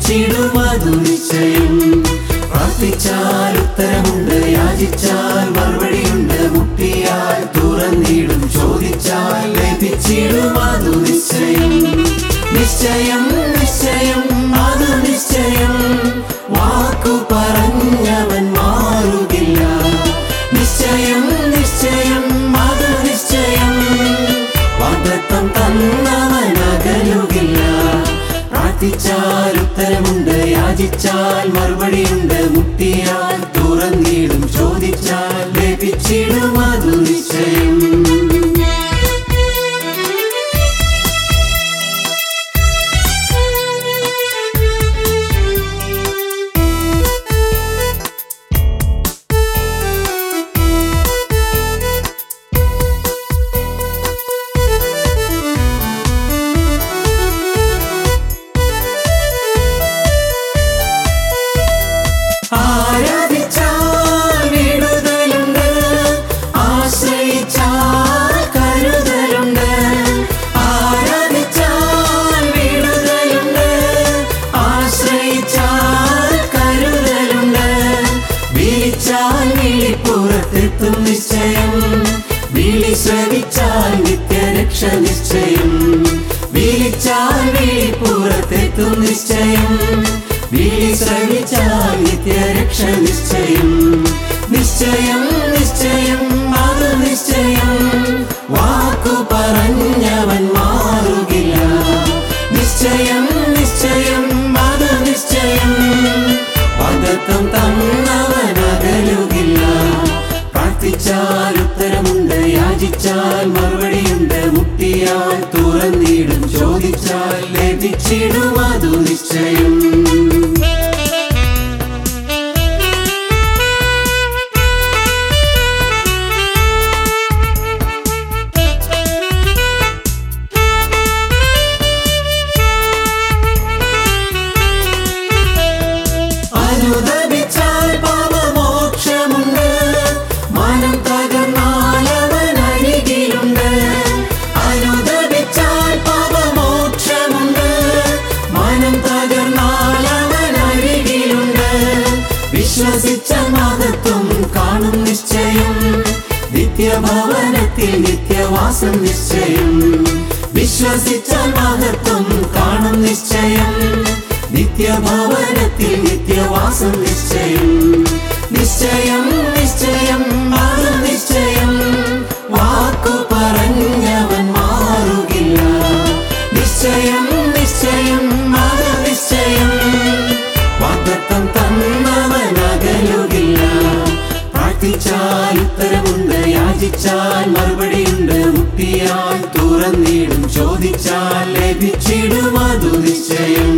ലഭിച്ചിടും അതു നിശ്ചയം. പ്രാർത്ഥിച്ചാൽ ഉത്തരമുണ്ട്, യാചിച്ചാൽ മറുപടിയുണ്ട്, മുട്ടിയാൽ തുറന്നിടും, ചോദിച്ചാൽ ലഭിച്ചിടും അതു നിശ്ചയം. നിശ്ചയം നിശ്ചയം അതു നിശ്ചയം, വാക്കു പറഞ്ഞവൻ മാറുകില്ല. നിശ്ചയം നിശ്ചയം അതു നിശ്ചയം, വാഗ്ദത്തം തന്നവൻ അകലുകില്ല. പ്രാർത്ഥിച്ചാൽ ഉത്തരമുണ്ട്, യാചിച്ചാൽ മറുപടിയുണ്ട്, മുട്ടിയാൽ തുറന്നിടും, ചോദിച്ചാൽ ലഭിച്ചിടും അതു നിശ്ചയം. ആരാധിച്ചാൽ വിടുതലുണ്ട്, ആശ്രയിച്ചാൽ കരുതലുണ്ട്. ആരാധിച്ചാൽ വിടുതലുണ്ട്, ആശ്രയിച്ചാൽ കരുതലുണ്ട്. വിളിച്ചാൽ വിളിപ്പുറത്തെത്തും നിശ്ചയം, വിളി ശ്രവിച്ചാൽ നിത്യരക്ഷ നിശ്ചയം. വിളിച്ചാൽ വിളിപ്പുറത്തെത്തും നിശ്ചയം, വിളി ശ്രവിച്ചാൽ നിത്യരക്ഷ നിശ്ചയം. നിശ്ചയം നിശ്ചയം അതു നിശ്ചയം, വാക്കു പറഞ്ഞവൻ മാറുകില്ല. നിശ്ചയം നിശ്ചയം അതു നിശ്ചയം, വാഗ്ദത്തം തന്നവൻ അകലുകില്ല. പ്രാർത്ഥിച്ചാൽ ഉത്തരമുണ്ട്, യാചിച്ചാൽ മറുപടിയുണ്ട്, മുട്ടിയാൽ തുറന്നിടും, ചോദിച്ചാൽ ലഭിച്ചിടും അതു നിശ്ചയം. അനുദപിച്ചാൽ പാപമോക്ഷമുണ്ട്, മനം തകർന്നാൽ അവൻ അരികിലുണ്ട്. അനുദപിച്ചാൽ പാപമോക്ഷമുണ്ട്, മനം തകർന്നാൽ അവൻ അരികിലുണ്ട്. വിശ്വസിച്ച മഹത്വം കാണും നിശ്ചയം, നിത്യഭവനത്തിൽ നിത്യവാസം നിശ്ചയം. വിശ്വസിച്ച മഹത്വം കാണും നിശ്ചയം, നിത്യഭവനത്തിൽ നിത്യവാസം നിശ്ചയം. നിശ്ചയം നിശ്ചയം അതു നിശ്ചയം, വാക്കു പറഞ്ഞവൻ മാറുകില്ല. നിശ്ചയം നിശ്ചയം അതു നിശ്ചയം, വാഗ്ദത്തം തന്നവൻ അകലുകില്ല. പ്രാർത്ഥിച്ചാൽ ഉത്തരമുണ്ട്, യാചിച്ചാൽ മറുപടിയുണ്ട്, മുട്ടിയാൽ തുറന്നിടും, ചോദിച്ചാൽ ലഭിച്ചിടും അതു നിശ്ചയം.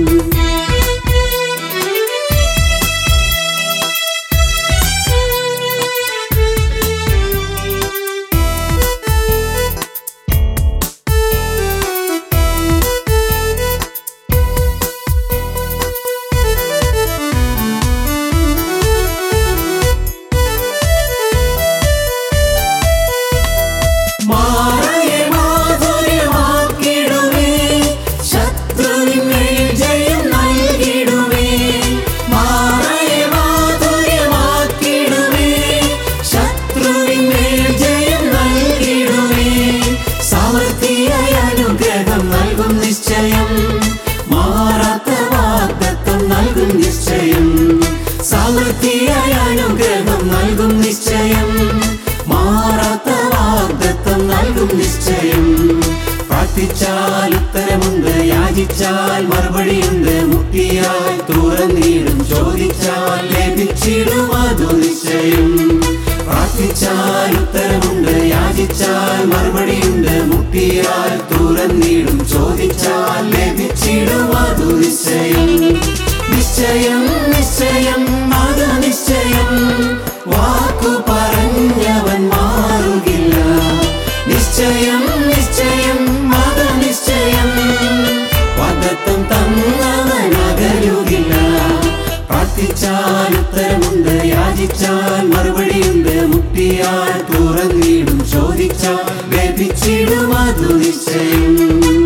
മാറയെ മാധുര്യമാക്കിടുമേ, ശത്രുവിന്മേൽ ജയം നൽകിടുമേ. മാറയെ മാധുര്യമാക്കിടുമേ, ശത്രുവിന്മേൽ ജയം നൽകിടുമേ. സമൃദ്ധിയായ അനുഗ്രഹം നൽകും നിശ്ചയം, മാറാത്ത വാഗ്ദത്തം നൽകും നിശ്ചയം. സമൃദ്ധിയായ അനുഗ്രഹം നൽകും നിശ്ചയം, മാറാത്ത വാഗ്ദത്തം നൽകും നിശ്ചയം. പ്രാർത്ഥിച്ചാൽ ഉത്തരമുണ്ട്, യാചിച്ചാൽ മറുപടിയുണ്ട്, മുട്ടിയാൽ തുറന്നിടും, ചോദിച്ചാൽ ലഭിച്ചിടും അതു നിശ്ചയം. പ്രാർത്ഥിച്ചാൽ ഉത്തരമുണ്ട്, യാചിച്ചാൽ മറുപടിയുണ്ട്, മുട്ടിയാൽ തുറന്നിടും, ചോദിച്ചാൽ ലഭിച്ചിടും അതു നിശ്ചയം. നിശ്ചയം നിശ്ചയം അതു നിശ്ചയം, വാക്കു പറഞ്ഞവൻ മാറുകില്ല. നിശ്ചയം നിശ്ചയം അതു നിശ്ചയം, വാഗ്ദത്തം തന്നവൻ അകലുകില്ല. പ്രാർത്ഥിച്ചാൽ ഉത്തരമുണ്ട്, യാചിച്ചാൽ മറുപടിയുണ്ട്, മുട്ടിയാൽ തുറന്നിടും, ചോദിച്ചാൽ ലഭിച്ചിടും അതു നിശ്ചയം.